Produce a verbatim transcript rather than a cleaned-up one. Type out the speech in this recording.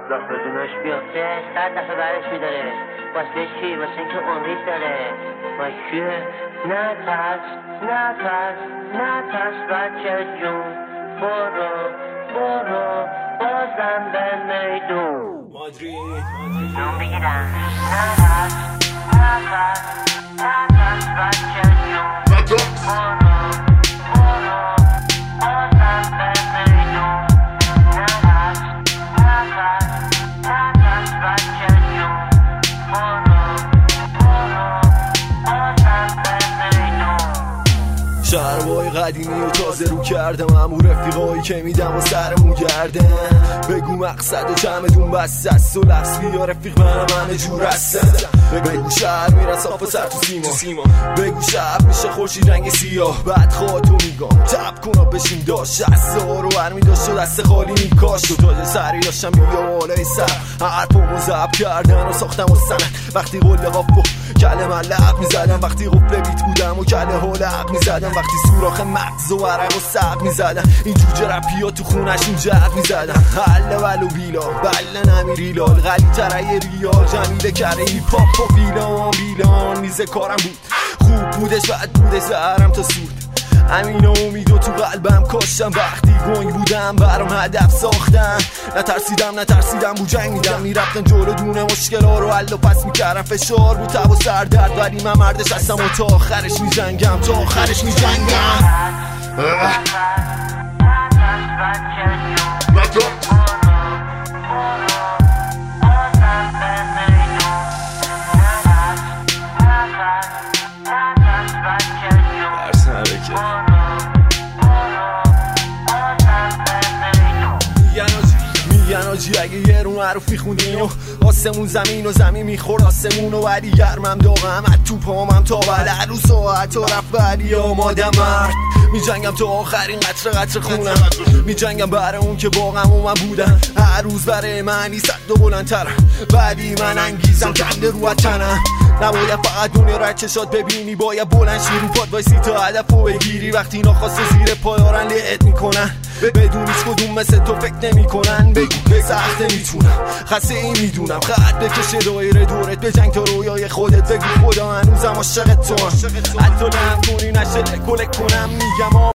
راه بدونش بیافته صد دفعه برش میداره. واسه چی؟ واسه اینکه امید داره. واسه چیه؟ نترس نترس نترس بچه جون، برو برو بازم به میدون. مادرید جون بگیرم. نترس نترس نترس بچه جون، برو برو بازم به میدون. نترس نترس نترس بچه جون، برو برو بازم به میدون. شهرهای قدیمی و تازه رو کردم، همون رفیقایی که میدم و سرمون گردم. بگو مقصد چمدون بسته است و لفظ بیا رفیق منم همه جور هستم. بگو شهر میرن صاف و سر تو سیما، بگو شب میشه خورشید رنگ سیاه. بعد خواهتو میگم تب کن و بشین داشت شست ها رو برمی داشت و دست خالی میکاش. و تاج سری داشتم بیا بالای سر حرفمو زب کردن و ساختم و سند. وقتی قول قاف و کله ملق میزدم، وقتی قفل بیت بودم و کله حلق میزدم، وقتی سوراخ مغز و عرق و سق میزدم، این جوجه رپیا تو خونشون جق میزدم. حله ولو بیلا بله نمیری لال غلی تره ریال جمیله کره ای پاپ و بیلان بیلان. میزه کارم بود خوب بودش بد بودش زهرم تا سود. امین و امید و تو قلبم کاشتم، وقتی گنگ بودم برام هدف ساختم. نترسیدم نترسیدم بو جنگ میدم، میرفتم جلو دونه مشکلا رو حل و پس میکردم. فشار بود تب و سردرد ولی من مردش هستم و تا آخرش میجنگم تا آخرش میجنگم. درس نرکه میگن آجی اگه یه رو معروفی خوندین و آسمون زمین و زمین میخورد آسمون و ولی گرمم داغم از تو پامم تا بله رو ساعت و رفت ولی آمادم مرد. میجنگم تا آخرین قطره قطره خونم، میجنگم برای اون که باقم و من بودم. هر روز برای معنی صد و بلندترم ولی من انگیزم کنده رو تنم. نباید فقط دونه را چشات ببینی، باید بلند شی رو پاد وایسی تا هدف رو بگیری. وقتی ناخواسته زیر پایارن لعت میکنن بدون هیچ کدوم مثل تو فکر نمی کنن. بگو به سخت نمیتونم خسته این میدونم خط بکشه دایره دورت به جنگ تا رویای خودت. بگو خدا هنوزم عاشق تو هم حتی لم کنی نشه لکلک کنم. میگم